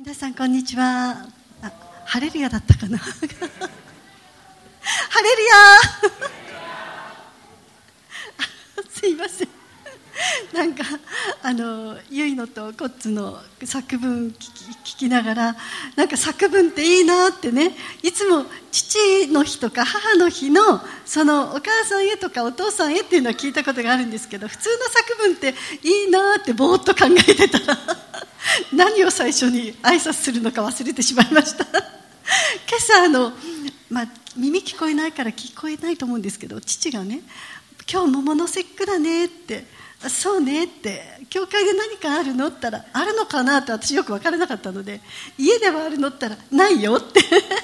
皆さんこんにちは。ハレルヤだったかなハレルヤすいません。なんかゆいのとコッツの作文聞きながら、なんか作文っていいなってね、いつも父の日とか母の日のそのお母さんへとかお父さんへっていうのは聞いたことがあるんですけど、普通の作文っていいなってぼーっと考えてたら何を最初に挨拶するのか忘れてしまいました今朝耳聞こえないから聞こえないと思うんですけど、父がね、今日桃の節句だねって、そうねって、教会で何かあるのって言ったら、あるのかなって私よく分からなかったので、家ではあるのって言ったらないよって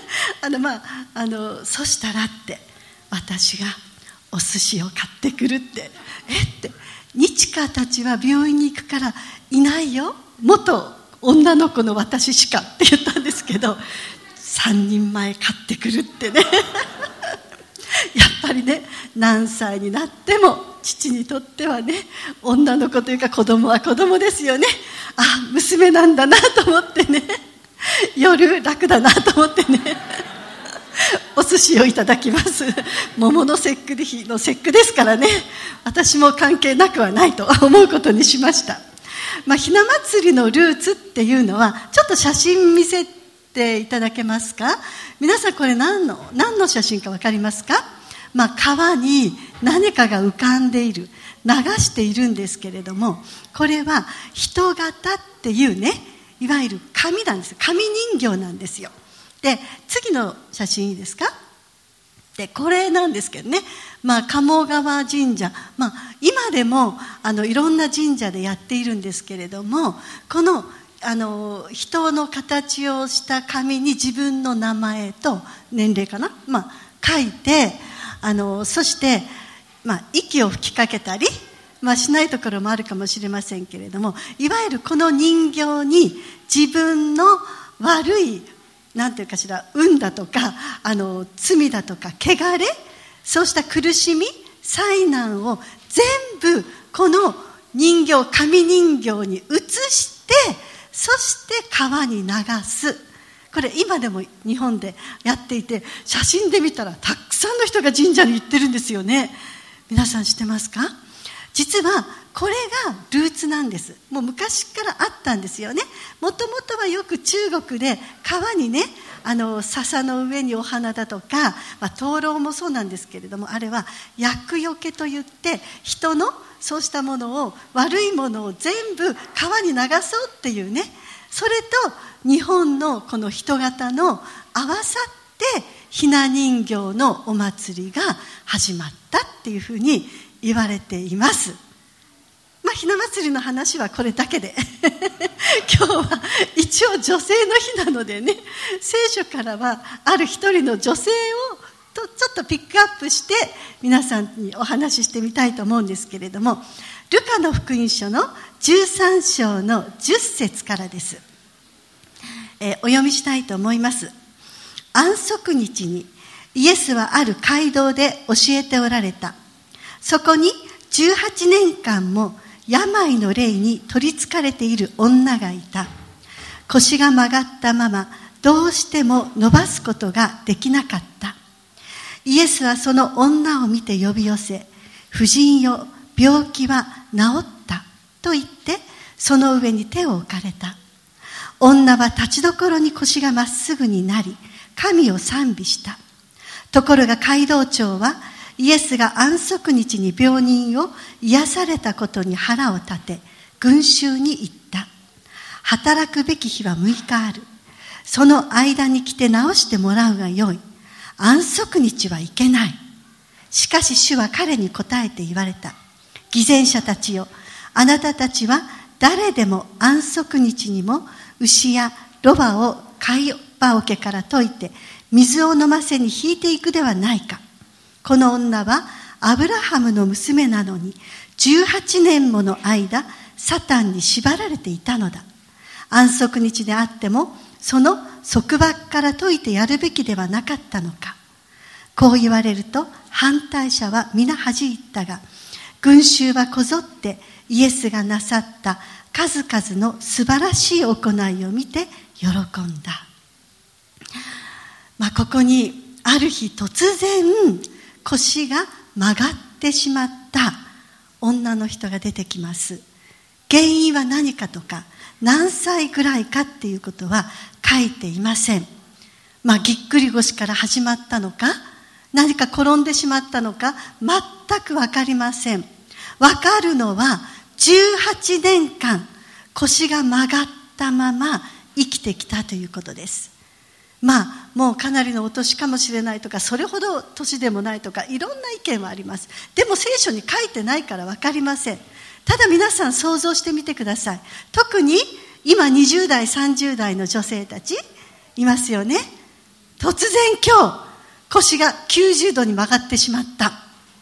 そしたらって、私がお寿司を買ってくるって、って日香たちは病院に行くからいないよ、元女の子の私しかって言ったんですけど、3人前買ってくるってねやっぱりね、何歳になっても父にとってはね、女の子というか子供は子供ですよね。娘なんだなと思ってね、夜楽だなと思ってねお寿司をいただきます。桃の節句日の節句ですからね、私も関係なくはないと思うことにしました。ひな祭りのルーツっていうのは、ちょっと写真見せていただけますか。皆さんこれ何の写真か分かりますか。川に何かが浮かんでいる、流しているんですけれども、これは人型っていうね、いわゆる紙なんですよ。紙人形なんですよ。で、次の写真いいですか。で、これなんですけどね、鴨川神社、今でもいろんな神社でやっているんですけれども、この人の形をした紙に自分の名前と年齢かな、書いて、そして、息を吹きかけたり、しないところもあるかもしれませんけれども、いわゆるこの人形に自分の悪い、なんていうかしら、運だとか罪だとか汚れ、そうした苦しみ、災難を全部この人形、紙人形に移して、そして川に流す。これ今でも日本でやっていて、写真で見たらたくさんの人が神社に行ってるんですよね。皆さん知ってますか。実はこれがルーツなんです。もう昔からあったんですよね。もともとはよく中国で川にね、笹の上にお花だとか、灯籠もそうなんですけれども、あれは厄除けといって人のそうしたものを、悪いものを全部川に流そうっていうね、それと日本のこの人型の合わさってひな人形のお祭りが始まったっていうふうに言われています。ひな祭りの話はこれだけで今日は一応女性の日なのでね、聖書からはある一人の女性をちょっとピックアップして皆さんにお話ししてみたいと思うんですけれども、ルカの福音書の13章の10節からです。お読みしたいと思います。安息日にイエスはある街道で教えておられた。そこに18年間も病の霊に取りつかれている女がいた。腰が曲がったままどうしても伸ばすことができなかった。イエスはその女を見て呼び寄せ、婦人よ、病気は治ったと言ってその上に手を置かれた。女は立ちどころに腰がまっすぐになり、神を賛美した。ところが街道長はイエスが安息日に病人を癒されたことに腹を立て、群衆に言った。働くべき日は6日ある。その間に来て治してもらうがよい。安息日はいけない。しかし主は彼に答えて言われた。偽善者たちよ、あなたたちは誰でも安息日にも牛やロバを貝羽桶から解いて水を飲ませに引いていくではないか。この女はアブラハムの娘なのに18年もの間サタンに縛られていたのだ。安息日であってもその束縛から解いてやるべきではなかったのか。こう言われると反対者は皆恥じったが、群衆はこぞってイエスがなさった数々の素晴らしい行いを見て喜んだ。ここにある日突然腰が曲がってしまった女の人が出てきます。原因は何かとか何歳ぐらいかっていうことは書いていません。ぎっくり腰から始まったのか、何か転んでしまったのか、全く分かりません。分かるのは18年間腰が曲がったまま生きてきたということです。もうかなりのお年かもしれないとか、それほど年でもないとか、いろんな意見はあります。でも聖書に書いてないから分かりません。ただ皆さん想像してみてください。特に今20代30代の女性たちいますよね。突然今日腰が90度に曲がってしまった。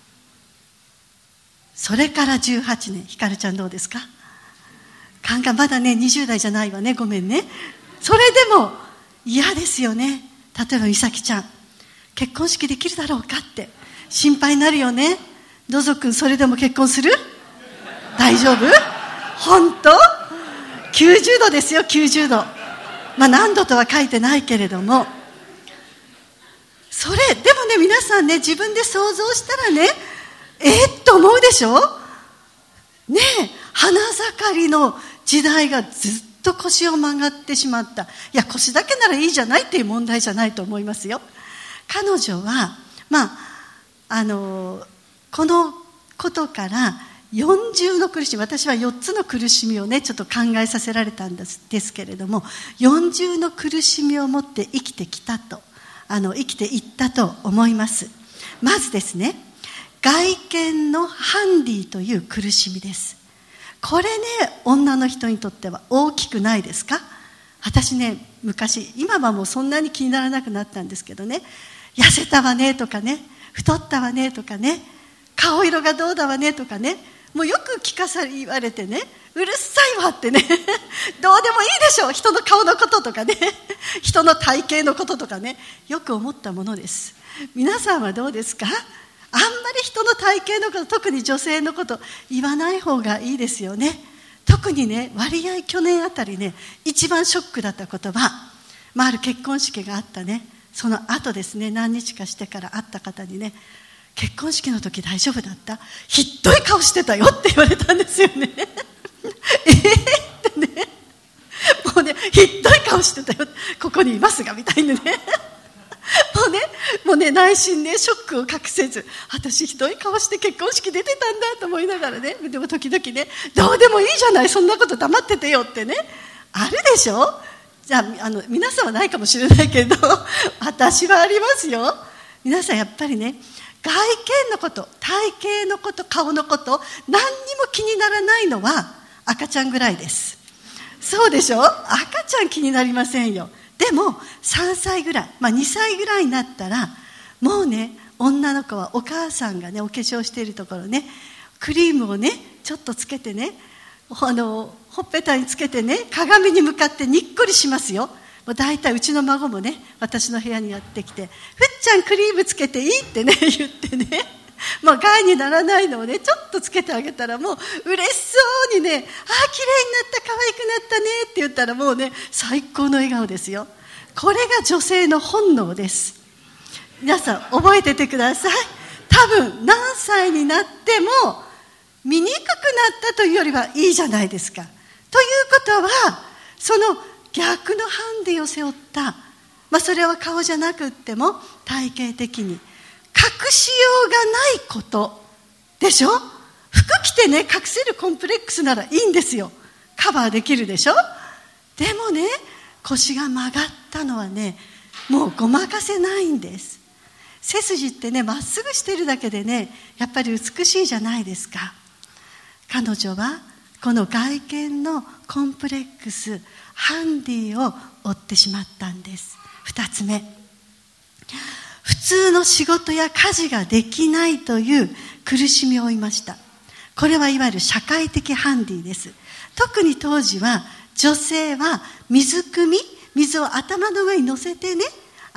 それから18年。ひかるちゃんどうですか？まだね20代じゃないわね、ごめんね。それでも嫌ですよね。例えば美咲ちゃん、結婚式できるだろうかって心配になるよね。どぞくん、それでも結婚する？大丈夫？本当？90度ですよ、90度。何度とは書いてないけれども、それでもね、皆さんね、自分で想像したらね、と思うでしょね。花盛りの時代がずっと腰を曲がってしまった。いや、腰だけならいいじゃないっていう問題じゃないと思いますよ。彼女はこのことから四重の苦しみ、私は4つの苦しみをねちょっと考えさせられたんですけれども、四重の苦しみを持って生きてきたと生きていったと思います。まずですね、外見のハンディという苦しみです。これね、女の人にとっては大きくないですか？私ね、昔、今はもうそんなに気にならなくなったんですけどね、痩せたわねとかね、太ったわねとかね、顔色がどうだわねとかね、もうよく言われてね、うるさいわってねどうでもいいでしょ、人の顔のこととかね人の体型のこととかね、よく思ったものです。皆さんはどうですか？あんまり人の体型のこと、特に女性のこと言わない方がいいですよね。特にね、割合去年あたりね、一番ショックだった言葉、ある結婚式があったね、その後ですね、何日かしてから会った方にね、結婚式の時大丈夫だった？ひどい顔してたよって言われたんですよねってね、もうね、ひどい顔してたよ、ここにいますがみたいなねもうね、内心ね、ショックを隠せず、私ひどい顔して結婚式出てたんだと思いながらね、でも時々ね、どうでもいいじゃない、そんなこと黙っててよってね、あるでしょ。じゃあ皆さんはないかもしれないけど私はありますよ。皆さんやっぱりね、外見のこと、体型のこと、顔のこと、何にも気にならないのは赤ちゃんぐらいです。そうでしょ。赤ちゃん気になりませんよ。でも3歳ぐらい、2歳ぐらいになったら、もうね、女の子はお母さんがね、お化粧しているところね、クリームをねちょっとつけてね、ほっぺたにつけてね、鏡に向かってにっこりしますよ。もう大体うちの孫もね、私の部屋にやってきて、ふっちゃんクリームつけていいってね言ってね、もう害にならないのをねちょっとつけてあげたら、もう嬉しそうにね、綺麗になった、可愛くなったねって言ったら、もうね最高の笑顔ですよ。これが女性の本能です。皆さん覚えててください。多分何歳になっても見にくくなったというよりはいいじゃないですか。ということは、その逆のハンディを背負った、それは顔じゃなくっても体型的に隠しようがないことでしょ。服着てね、隠せるコンプレックスならいいんですよ。カバーできるでしょ。でもね、腰が曲がったのはね、もうごまかせないんです。背筋ってね、まっすぐしてるだけでね、やっぱり美しいじゃないですか。彼女はこの外見のコンプレックス、ハンディを負ってしまったんです。2つ目、普通の仕事や家事ができないという苦しみを負いました。これはいわゆる社会的ハンディです。特に当時は女性は水を頭の上に乗せてね、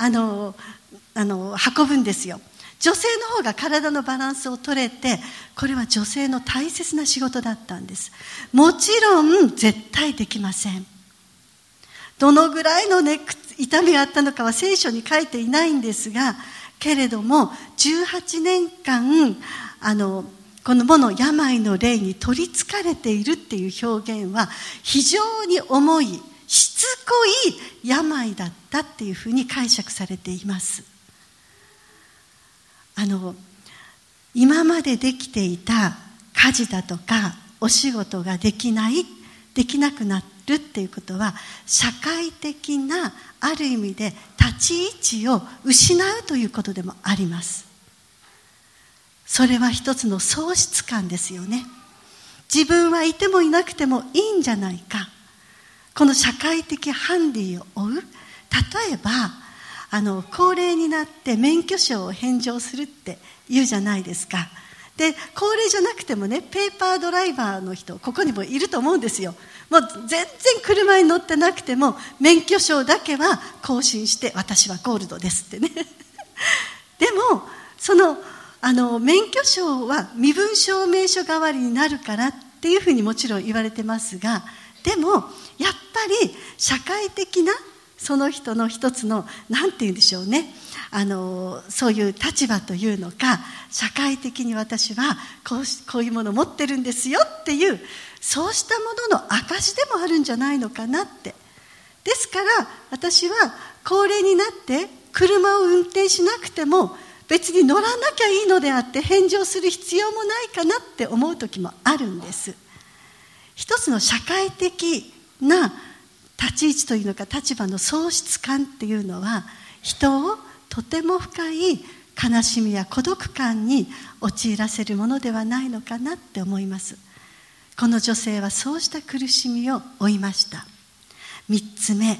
運ぶんですよ。女性の方が体のバランスを取れて、これは女性の大切な仕事だったんです。もちろん絶対できません。 どのぐらいのね、痛みがあったのかは聖書に書いていないんですが、けれども18年間このもの病の霊に取りつかれているっていう表現は非常に重い、しつこい病だったっていうふうに解釈されています。今までできていた家事だとかお仕事ができなくなるっていうことは、社会的なある意味で立ち位置を失うということでもあります。それは一つの喪失感ですよね。自分はいてもいなくてもいいんじゃないか、この社会的ハンディを負う。例えば高齢になって免許証を返上するって言うじゃないですか。で、高齢じゃなくてもね、ペーパードライバーの人ここにもいると思うんですよ。もう全然車に乗ってなくても免許証だけは更新して、私はゴールドですってねでもその免許証は身分証明書代わりになるからっていうふうにもちろん言われてますが、でもやっぱり社会的なその人の一つのなんて言うんでしょうね、そういう立場というのか、社会的に私はこういうものを持ってるんですよっていう、そうしたものの証でもあるんじゃないのかなって。ですから私は高齢になって車を運転しなくても別に乗らなきゃいいのであって返上する必要もないかなって思う時もあるんです。一つの社会的な立ち位置というのか、立場の喪失感っていうのは人をとても深い悲しみや孤独感に陥らせるものではないのかなって思います。この女性はそうした苦しみを負いました。3つ目、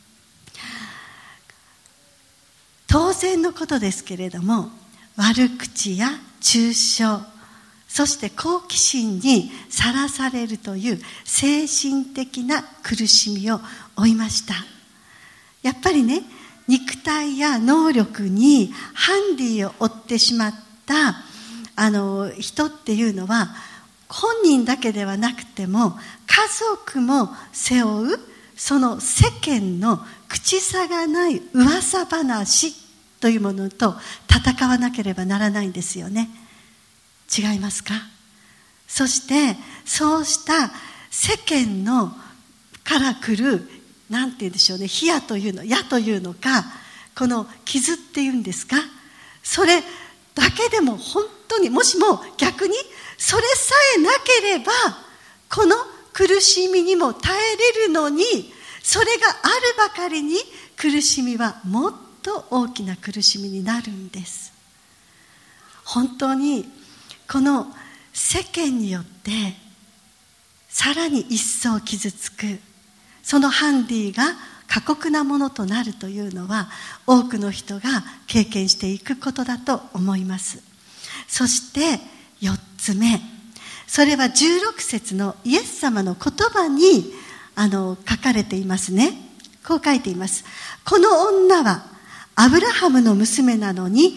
当然のことですけれども、悪口や中傷、そして好奇心にさらされるという精神的な苦しみを負いました。やっぱりね、肉体や能力にハンディを負ってしまった人っていうのは、本人だけではなくても家族も背負う、その世間の口さがない噂話というものと戦わなければならないんですよね。違いますか？そしてそうした世間のから来る、なんて言うんでしょうね、矢というのか、この傷っていうんですか、それだけでも本当に、もしも逆にそれさえなければこの苦しみにも耐えれるのに、それがあるばかりに苦しみはもっと大きな苦しみになるんです。本当にこの世間によってさらに一層傷つく、そのハンディが過酷なものとなるというのは、多くの人が経験していくことだと思います。そして4つ目、それは16節のイエス様の言葉に書かれていますね。こう書いています。この女はアブラハムの娘なのに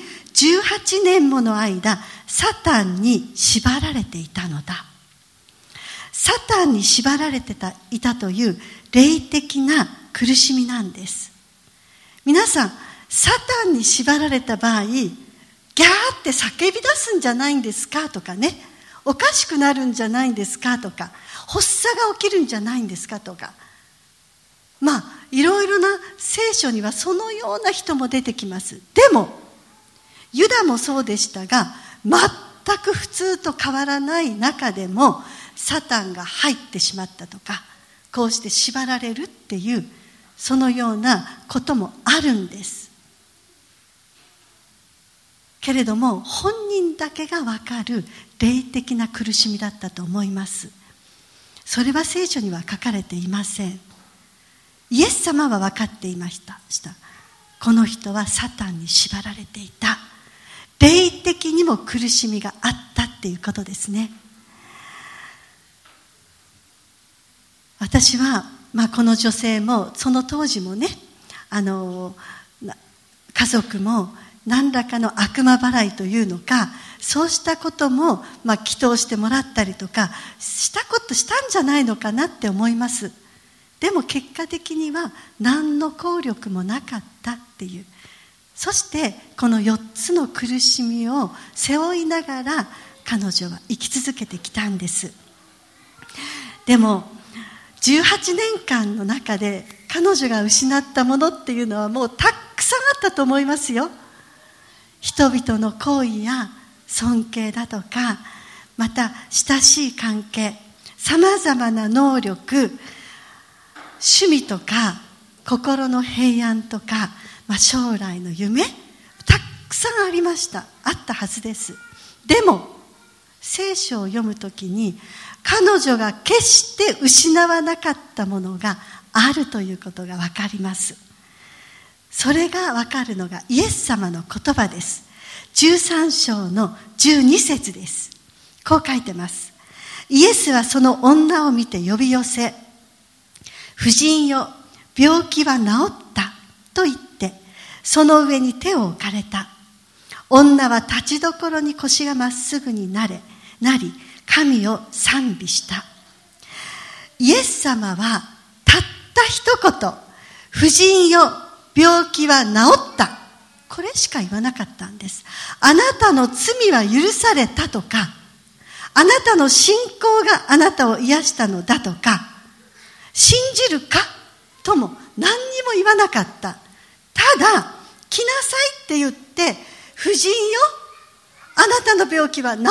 18年もの間サタンに縛られていたのだ。サタンに縛られていたという霊的な苦しみなんです。皆さん、サタンに縛られた場合、ギャーって叫び出すんじゃないんですかとかね、おかしくなるんじゃないんですかとか、発作が起きるんじゃないんですかとか、いろいろな聖書にはそのような人も出てきます。でもユダもそうでしたが、全く普通と変わらない中でもサタンが入ってしまったとか、こうして縛られるっていう、そのようなこともあるんです。けれども本人だけが分かる霊的な苦しみだったと思います。それは聖書には書かれていません。イエス様は分かっていました。この人はサタンに縛られていた。霊的にも苦しみがあったっていうことですね。私は、この女性もその当時もね、家族も何らかの悪魔払いというのか、そうしたことも祈祷してもらったりとかしたんじゃないのかなって思います。 でも結果的には何の効力もなかったっていう。そしてこの4つの苦しみを背負いながら彼女は生き続けてきたんです。でも18年間の中で彼女が失ったものっていうのはもうたくさんあったと思いますよ。人々の好意や尊敬だとか、また親しい関係、さまざまな能力、趣味とか心の平安とか、将来の夢、たくさんありました。あったはずです。でも聖書を読むときに彼女が決して失わなかったものがあるということが分かります。それが分かるのがイエス様の言葉です。13章の12節です。こう書いてます。イエスはその女を見て呼び寄せ、婦人よ、病気は治ったと言って、その上に手を置かれた。女は立ちどころに腰がまっすぐになり、神を賛美した。イエス様はたった一言、婦人よ、病気は治った。これしか言わなかったんです。あなたの罪は許されたとか、あなたの信仰があなたを癒したのだとか、信じるかとも何にも言わなかった。ただ、来なさいって言って、婦人よ、あなたの病気は治った。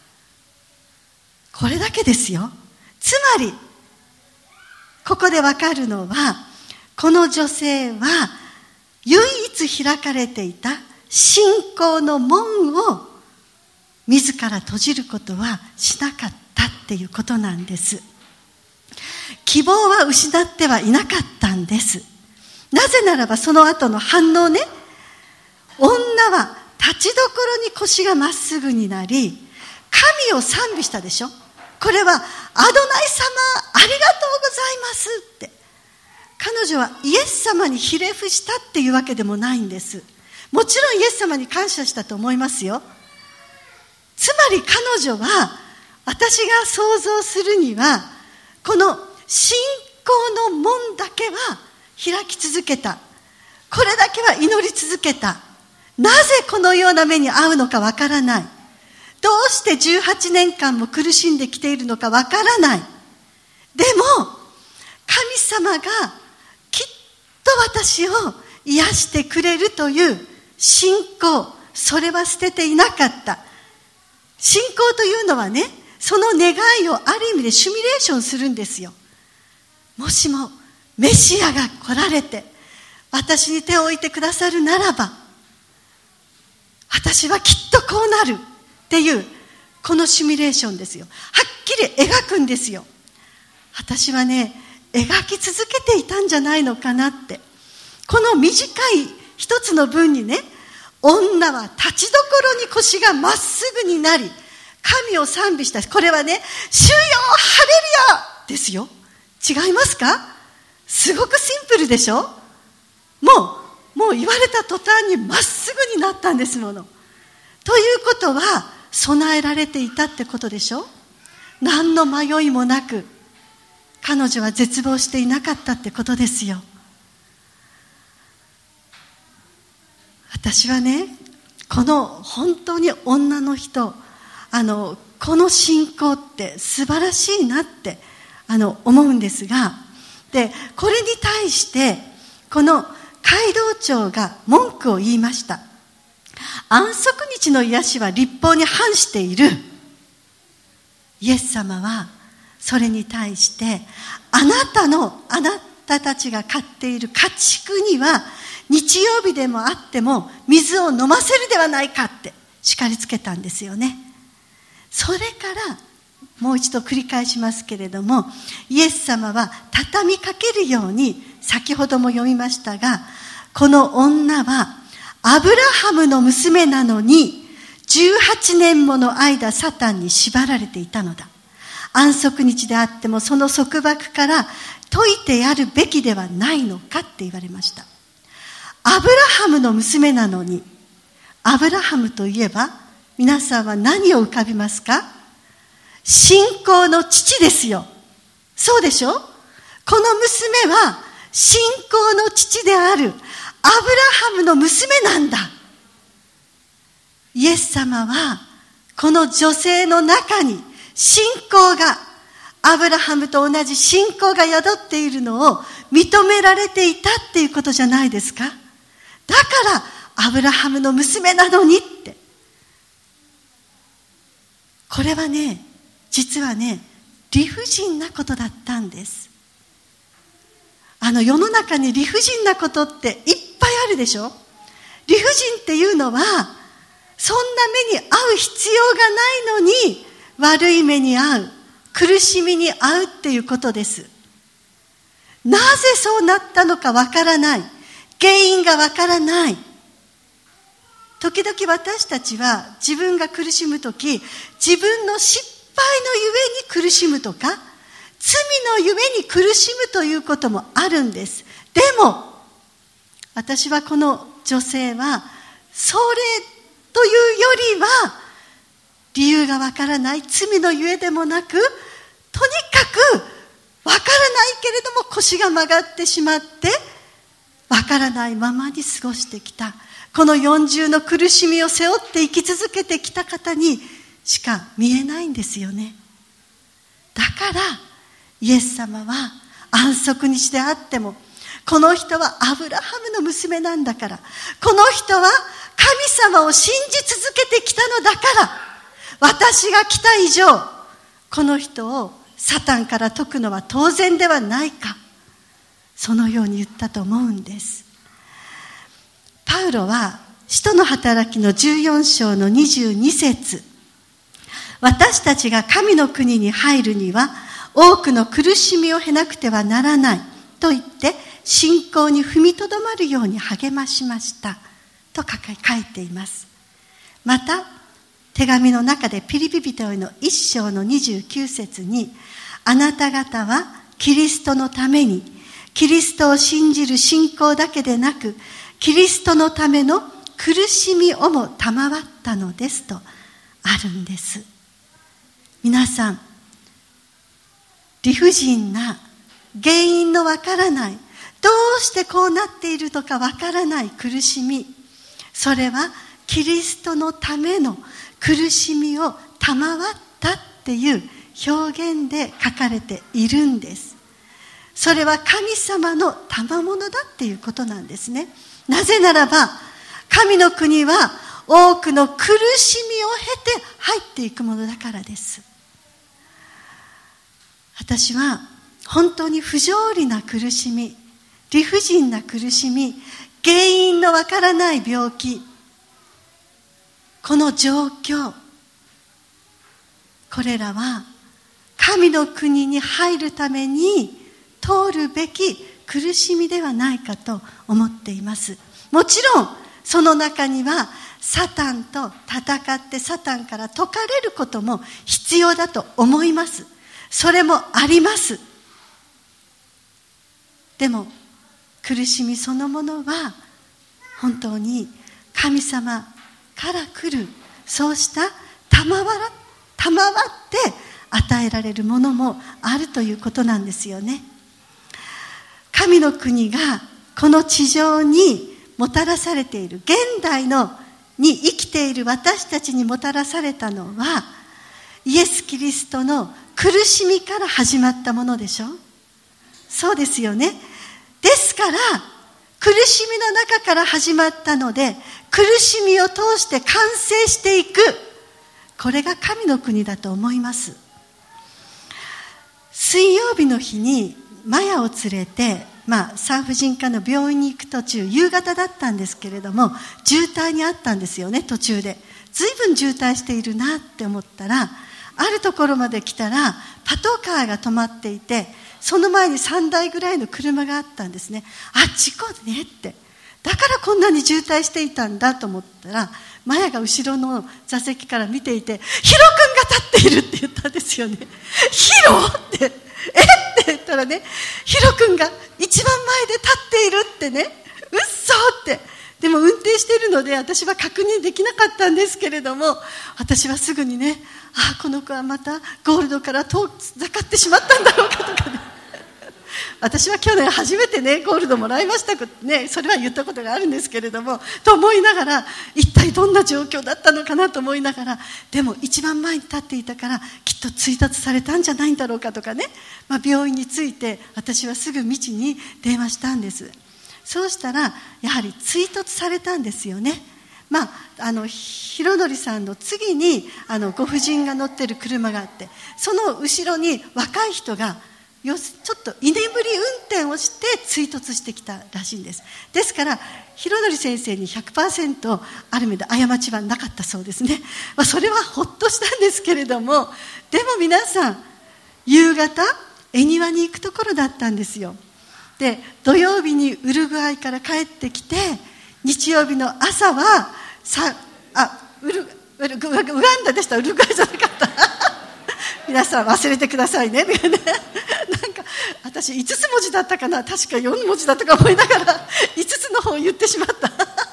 これだけですよ。つまり、ここでわかるのは、この女性は唯一開かれていた信仰の門を自ら閉じることはしなかったっていうことなんです。希望は失ってはいなかったんです。なぜならばその後の反応ね、女は立ちどころに腰がまっすぐになり、神を賛美したでしょ。これはアドナイ様ありがとうございますって。彼女はイエス様にひれ伏したっていうわけでもないんです。もちろんイエス様に感謝したと思いますよ。つまり彼女は、私が想像するには、この信仰の門だけは開き続けた。これだけは祈り続けた。なぜこのような目に遭うのかわからない。どうして18年間も苦しんできているのかわからない。でも、神様がきっと私を癒してくれるという信仰、それは捨てていなかった。信仰というのはね、その願いをある意味でシミュレーションするんですよ。もしもメシアが来られて私に手を置いてくださるならば、私はきっとこうなるっていうこのシミュレーションですよ。はっきり描くんですよ。私はね、描き続けていたんじゃないのかなって。この短い一つの文にね、女は立ちどころに腰がまっすぐになり神を賛美した。これはね、主よハレルヤですよ。違いますか？すごくシンプルでしょ。もう言われた途端にまっすぐになったんですもの。ということは備えられていたってことでしょ。何の迷いもなく彼女は絶望していなかったってことですよ。私はね、この本当に女の人、この信仰って素晴らしいなって思うんですが、でこれに対してこの街道長が文句を言いました。安息日の癒しは律法に反している。イエス様はそれに対して、あなたたちが飼っている家畜には日曜日でもあっても水を飲ませるではないかって叱りつけたんですよね。それからもう一度繰り返しますけれども、イエス様は畳みかけるように、先ほども読みましたが、この女はアブラハムの娘なのに18年もの間サタンに縛られていたのだ。安息日であってもその束縛から解いてやるべきではないのかって言われました。アブラハムの娘なのに、アブラハムといえば皆さんは何を浮かびますか？信仰の父ですよ。そうでしょ？ この娘は信仰の父であるアブラハムの娘なんだ。イエス様はこの女性の中に信仰が、アブラハムと同じ信仰が宿っているのを認められていたっていうことじゃないですか。だからアブラハムの娘なのにって。これはね、実はね、理不尽なことだったんです。世の中に理不尽なことっていっぱいあるでしょ。理不尽っていうのは、そんな目に遭う必要がないのに悪い目に遭う、苦しみに遭うっていうことです。なぜそうなったのかわからない、原因がわからない。時々私たちは自分が苦しむとき、自分の失敗のゆえに苦しむとか、罪のゆえに苦しむということもあるんです。でも私はこの女性はそれというよりは、理由がわからない、罪のゆえでもなく、とにかくわからないけれども腰が曲がってしまって、わからないままに過ごしてきた、この40の苦しみを背負って生き続けてきた方にしか見えないんですよね。だからイエス様は安息日であっても、この人はアブラハムの娘なんだから、この人は神様を信じ続けてきたのだから、私が来た以上この人をサタンから解くのは当然ではないか、そのように言ったと思うんです。パウロは使徒の働きの14章の22節、私たちが神の国に入るには多くの苦しみを経なくてはならないと言って、信仰に踏みとどまるように励ましましたと書いています。また手紙の中でピリピ人への1章の29節に、あなた方はキリストのために、キリストを信じる信仰だけでなく、キリストのための苦しみをも賜ったのですとあるんです。皆さん、理不尽な、原因のわからない、どうしてこうなっているのかわからない苦しみ、それはキリストのための苦しみを賜ったっていう表現で書かれているんです。それは神様の賜物だっていうことなんですね。なぜならば神の国は多くの苦しみを経て入っていくものだからです。私は本当に不条理な苦しみ、理不尽な苦しみ、原因のわからない病気、この状況、これらは神の国に入るために通るべき苦しみではないかと思っています。もちろんその中にはサタンと戦ってサタンから解かれることも必要だと思います。それもあります。でも苦しみそのものは本当に神様から来る、そうした賜って与えられるものもあるということなんですよね。神の国がこの地上にもたらされている、現代に生きている私たちにもたらされたのは、イエス・キリストの苦しみから始まったものでしょ。そうですよね。ですから苦しみの中から始まったので、苦しみを通して完成していく、これが神の国だと思います。水曜日の日にマヤを連れて、産婦人科の病院に行く途中、夕方だったんですけれども、渋滞にあったんですよね。途中でずいぶん渋滞しているなって思ったら、あるところまで来たらパトカーが止まっていて、その前に3台ぐらいの車があったんですね。事故ねって、だからこんなに渋滞していたんだと思ったら、マヤが後ろの座席から見ていて、ヒロ君が立っているって言ったんですよね。ヒロってって言ったらね、ヒロ君が一番前で立っているってね、うっそって。でも運転しているので私は確認できなかったんですけれども、私はすぐにね、この子はまたゴールドから遠ざかってしまったんだろうかとかね私は去年初めてねゴールドもらいましたね、それは言ったことがあるんですけれども、と思いながら、一体どんな状況だったのかなと思いながら、でも一番前に立っていたからきっと追突されたんじゃないんだろうかとかね、病院に着いて私はすぐ道に電話したんです。そうしたらやはり追突されたんですよね。弘則さんの次にご婦人が乗ってる車があって、その後ろに若い人がちょっと居眠り運転をして追突してきたらしいんです。ですから弘則先生に 100% ある意味で過ちはなかったそうですね。それはほっとしたんですけれども、でも皆さん夕方恵庭に行くところだったんですよ。で土曜日にウルグアイから帰ってきて、日曜日の朝はウガンダでした。ウルグアイじゃなかった皆さん忘れてくださいねなんか私5つ文字だったかな、確か4文字だったか思いながら5つの方を言ってしまった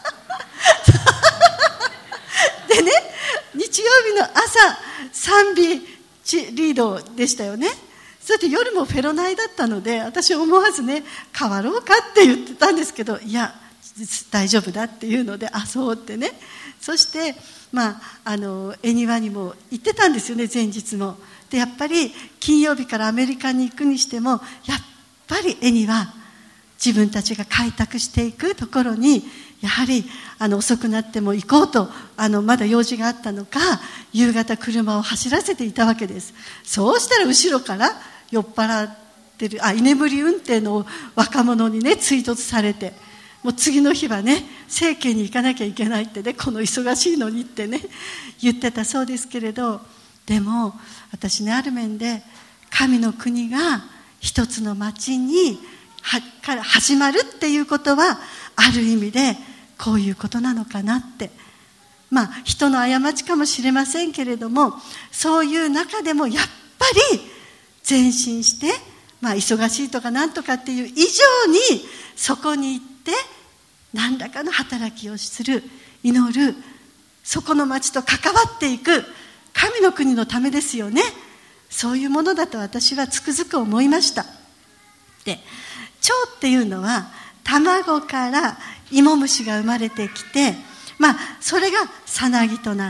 でね、日曜日の朝賛美リードでしたよね。そして夜もフェロナイだったので、私は思わずね変わろうかって言ってたんですけど、いや大丈夫だっていうので、そうってね。そして恵庭にも行ってたんですよね、前日も。でやっぱり金曜日からアメリカに行くにしても、やっぱり恵庭、自分たちが開拓していくところにやはり遅くなっても行こうとまだ用事があったのか、夕方車を走らせていたわけです。そうしたら後ろから酔っ払ってる居眠り運転の若者にね追突されて、もう次の日はね聖家に行かなきゃいけないってね、この忙しいのにってね言ってたそうですけれど、でも私ね、ある面で神の国が一つの町にから始まるっていうことは、ある意味でこういうことなのかなって、人の過ちかもしれませんけれども、そういう中でもやっぱり前進して、忙しいとかなんとかっていう以上にそこに行って何らかの働きをする、祈る、そこの町と関わっていく、神の国のためですよね。そういうものだと私はつくづく思いました。で、蝶っていうのは卵から芋虫が生まれてきて、それがさなぎとなって、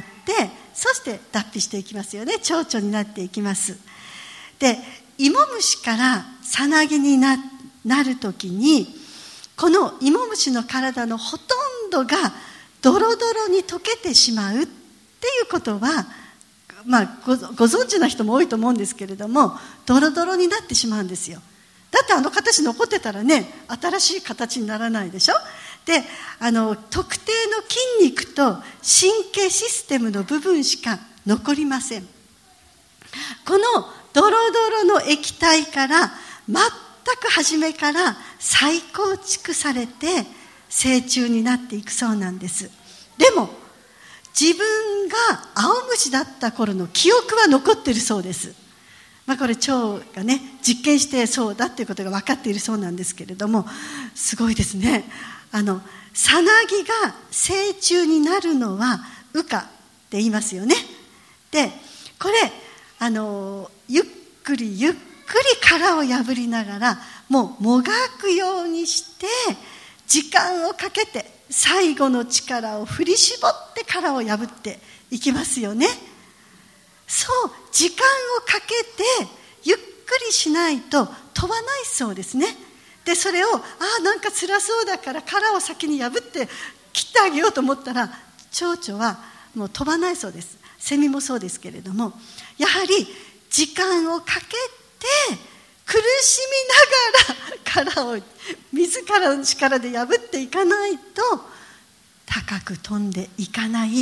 そして脱皮していきますよね。蝶々になっていきます。で、芋虫からさなぎに なるときに、この芋虫の体のほとんどがドロドロに溶けてしまうっていうことは、ご存知の人も多いと思うんですけれども、ドロドロになってしまうんですよ。だって形残ってたらね、新しい形にならないでしょ。で、特定の筋肉と神経システムの部分しか残りません。このドロドロの液体から全く初めから再構築されて成虫になっていくそうなんです。でも自分が青虫だった頃の記憶は残っているそうです。これ蝶がね実験してそうだっていうことが分かっているそうなんですけれども、すごいですね。さなぎが成虫になるのは羽化って言いますよね。でこれゆっくりゆっくり殻を破りながら、もうもがくようにして時間をかけて最後の力を振り絞って殻を破っていきますよね。そう時間をかけてゆっくりしないと飛ばないそうですね。でそれをなんか辛そうだから殻を先に破って切ってあげようと思ったら、蝶々はもう飛ばないそうです。セミもそうですけれども、やはり時間をかけて苦しみながら殻を自らの力で破っていかないと高く飛んでいかない。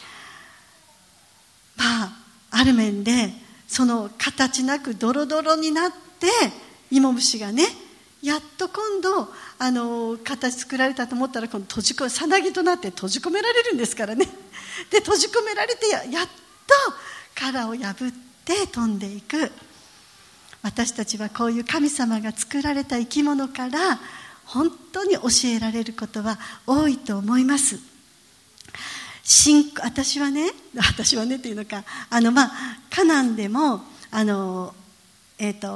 ある面でその形なくドロドロになって芋虫がね、やっと今度形作られたと思ったら、今度さなぎとなって閉じ込められるんですからね。で閉じ込められて やっと殻を破って飛んでいく。私たちはこういう神様が作られた生き物から本当に教えられることは多いと思います。私はねっていうのか、カナンでも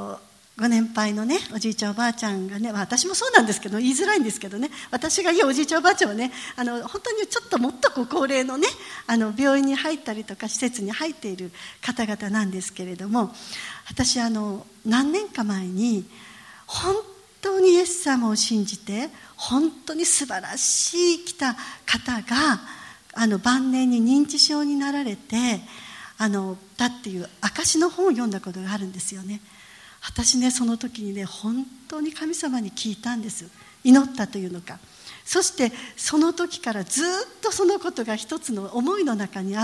ご年配のねおじいちゃんおばあちゃんがね、私もそうなんですけど言いづらいんですけどね、私が言うおじいちゃんおばあちゃんはね、本当にちょっともっと高齢のね病院に入ったりとか施設に入っている方々なんですけれども、私何年か前に本当にイエス様を信じて本当に素晴らしい生きた方が晩年に認知症になられてだっていう証の本を読んだことがあるんですよね。私ねその時にね本当に神様に聞いたんです。祈ったというのか、そしてその時からずっとそのことが一つの思いの中にあって、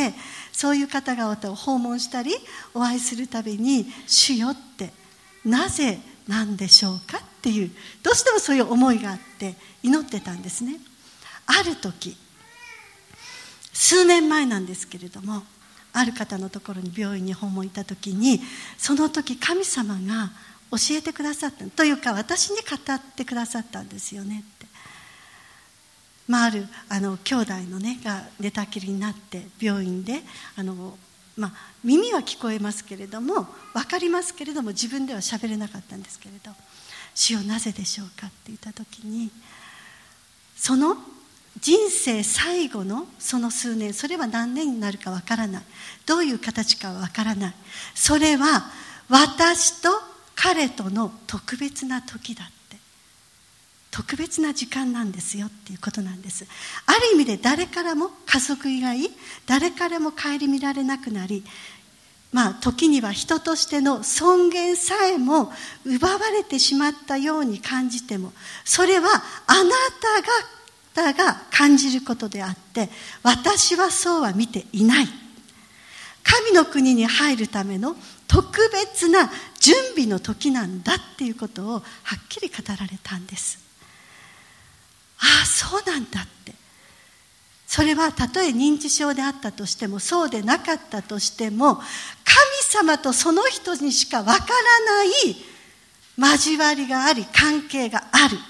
そういう方々を訪問したりお会いするたびに主よってなぜなんでしょうかっていう、どうしてもそういう思いがあって祈ってたんですね。ある時数年前なんですけれども、ある方のところに病院に訪問行った時に、その時神様が教えてくださったというか私に語ってくださったんですよねって。ある兄弟のねが寝たきりになって病院で耳は聞こえますけれども分かりますけれども自分では喋れなかったんですけれど、主よなぜでしょうかって言った時に、その人生最後のその数年、それは何年になるかわからない、どういう形かはわからない、それは私と彼との特別な時だって、特別な時間なんですよっていうことなんです。ある意味で誰からも家族以外誰からも顧みられなくなり、時には人としての尊厳さえも奪われてしまったように感じても、それはあなたが感じることであって私はそうは見ていない。神の国に入るための特別な準備の時なんだっていうことをはっきり語られたんです。ああそうなんだって。それはたとえ認知症であったとしてもそうでなかったとしても、神様とその人にしかわからない交わりがあり関係がある。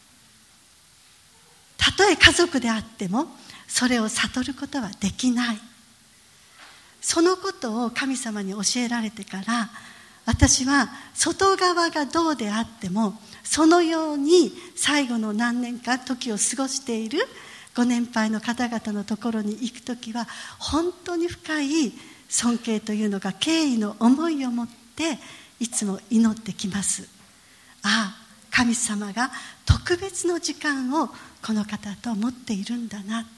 たとえ家族であってもそれを悟ることはできない。そのことを神様に教えられてから、私は外側がどうであってもそのように最後の何年か時を過ごしているご年配の方々のところに行くときは本当に深い尊敬というのが敬意の思いを持っていつも祈ってきます。ああ神様が特別の時間をこの方と持っているんだなって。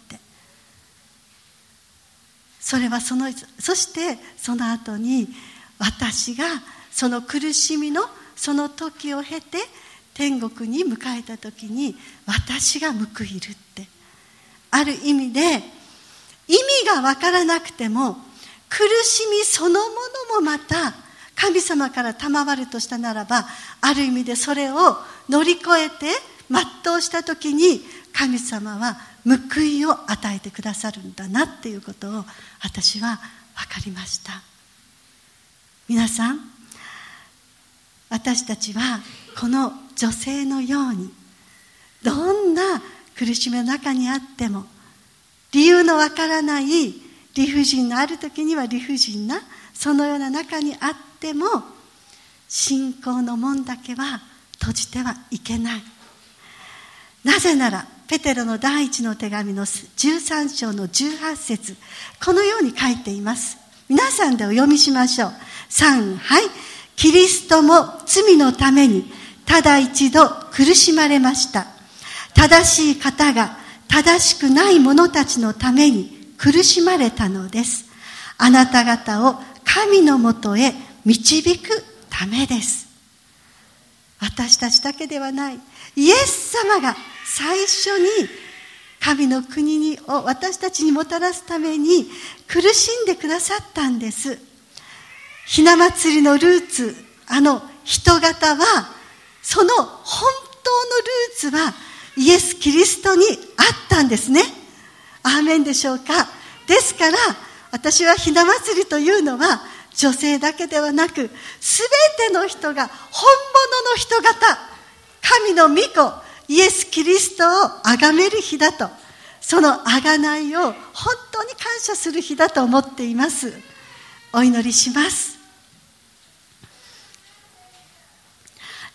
それはそしてその後に私がその苦しみのその時を経て天国に迎えた時に私が報いるって、ある意味で意味が分からなくても苦しみそのものもまた神様から賜るとしたならば、ある意味でそれを乗り越えて全うした時に神様は報いを与えてくださるんだなっていうことを私は分かりました。皆さん、私たちはこの女性のようにどんな苦しみの中にあっても、理由のわからない理不尽なある時には理不尽なそのような中にあっても信仰の門だけは閉じてはいけない。なぜならペテロの第一の手紙の13章の18節、このように書いています。皆さんでお読みしましょう。3、はい。キリストも罪のためにただ一度苦しまれました。正しい方が正しくない者たちのために苦しまれたのです。あなた方を神のもとへ導くためです。私たちだけではない。イエス様が最初に神の国を私たちにもたらすために苦しんでくださったんです。ひな祭りのルーツ、人型は、その本当のルーツはイエス・キリストにあったんですね。アーメンでしょうか。ですから私はひな祭りというのは女性だけではなく、すべての人が本物の人型、神の御子イエス・キリストを崇める日だと、その贖いを本当に感謝する日だと思っています。お祈りします。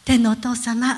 天のお父様、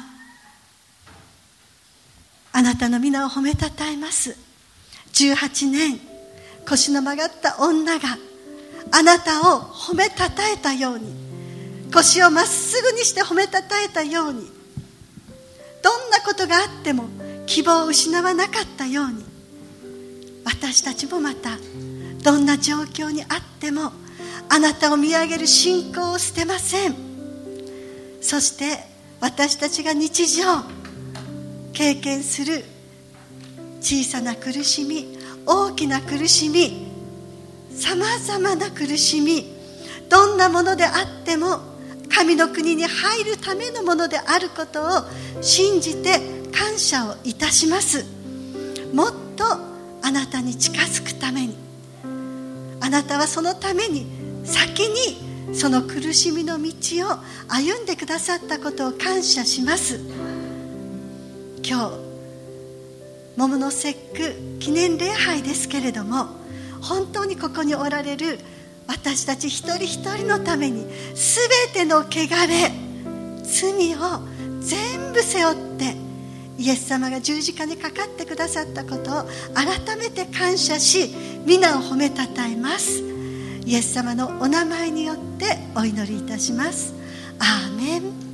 あなたの皆を褒めたたえます。18年腰の曲がった女があなたを褒めたたえたように、腰をまっすぐにして褒めたたえたように、どんなことがあっても希望を失わなかったように、私たちもまたどんな状況にあってもあなたを見上げる信仰を捨てません。そして私たちが日常経験する小さな苦しみ、大きな苦しみ、さまざまな苦しみ、どんなものであっても神の国に入るためのものであることを信じて感謝をいたします。もっとあなたに近づくために、あなたはそのために先にその苦しみの道を歩んでくださったことを感謝します。今日桃の節句記念礼拝ですけれども、本当にここにおられる私たち一人一人のためにすべての汚れ、罪を全部背負ってイエス様が十字架にかかってくださったことを改めて感謝し、皆を褒めたたえます。イエス様のお名前によってお祈りいたします。アーメン。